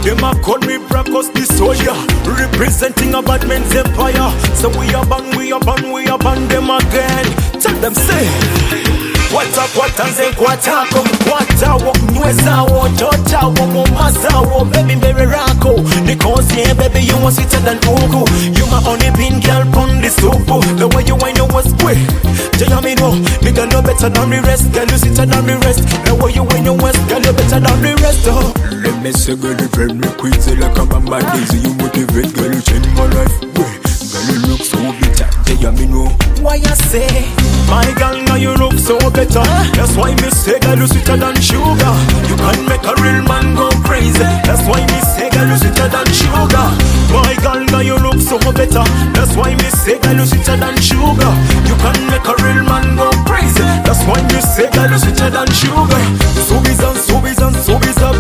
Them a call me Bracos the soldier, representing a bad man's empire. So we are ban, we are ban, we are ban them again. Tell them say Kwatanze kwatako kwatawo mwezawo chochawo mumazawo baby mbere rako because yeah baby you want sweeter than ugu. You my only pin girl pon the soup. The way you wine you was quick. Tell me no, nigga no better than the rest. Girl you sweeter than the rest. The way you wine you was girl you better than the rest. Oh, let me say girl you drive me crazy like a bamba daisy. You motivate girl you change my life. Girl you look so bitter. Tell me no. Why I say my girl now you look so better. That's why me say girl you sweeter than sugar. You can make a real man go crazy. That's why me say girl you sweeter than sugar. My girl now you look so better. That's why me say girl you sweeter than sugar. You can make a real man go crazy. That's why me say girl you sweeter than sugar. Subizan, subizan, subizan,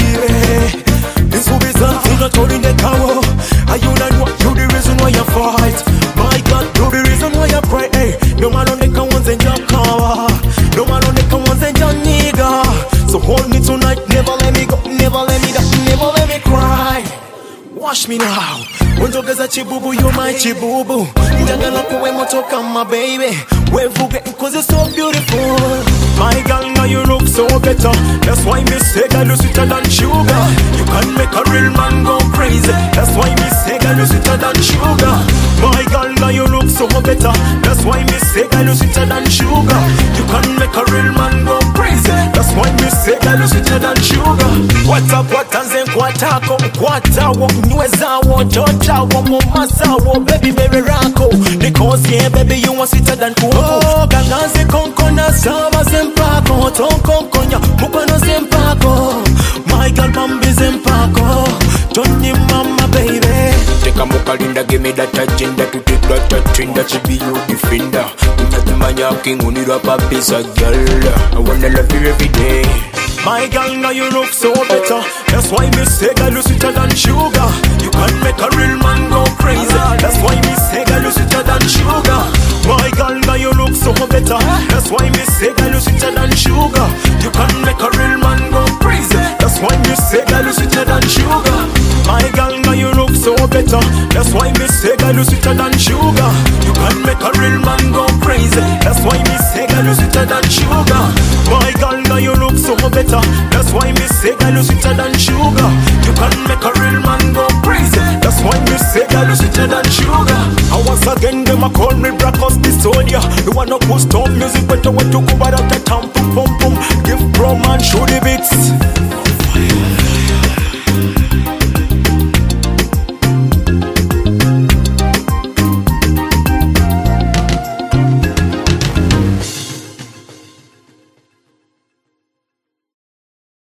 baby. This subizan, you not holding the cow. Are you not what you the reason why you fight? My God, you the reason why you pray. Hey, no man on the ones in your car. No man on the ones in your nigga. So hold me tonight, never let me go, never let me down, never let me cry. Wash me now. Unjogeza chibubu, you my chibubu. Njagala kuwe motoka my baby. Wevuge cause you're so beautiful. My girl now you look so better. That's why me say girl you sweeter than sugar. You can make a real man go crazy. That's why me say girl you sweeter than sugar. My girl now you look so better. That's why me say girl you sweeter than sugar. You can make a real man go crazy. That's why me say girl you sweeter than sugar. What's up, kwatanze kwatako kwatawo mwezawo chochawo mumazawo baby baby rako. Because yeah baby you want sweeter than cool. Oh gangaze konkona sama zempako tonkonkonya mupano zempako. My girl bambi zempako Johnny mama baby. Take a mukalinda give me that agenda to take that trinda to be your defender. Unatumanya king unira papisa girl. I wanna love you every day. My girl now you look so better. That's why me say girl you sweeter than sugar. You can make a real man go crazy. That's why me say girl you sweeter than sugar. My girl now you look so better. That's why me say girl you sweeter than sugar. You can make a real man go crazy. That's why me say girl you sweeter than sugar. My girl now you look so better. That's why me say girl you sweeter than sugar. You can make a real man go crazy. That's why me say girl you sweeter than sugar. My girl now you look so better. That's why me say girl you sweeter than sugar. You can make a real man go crazy. That's why me say girl you sweeter than sugar. And once again them a call me Bracos the soldier. You wanna post on music better when to go out of the town. Pum pum pum. Give pro man show the beats.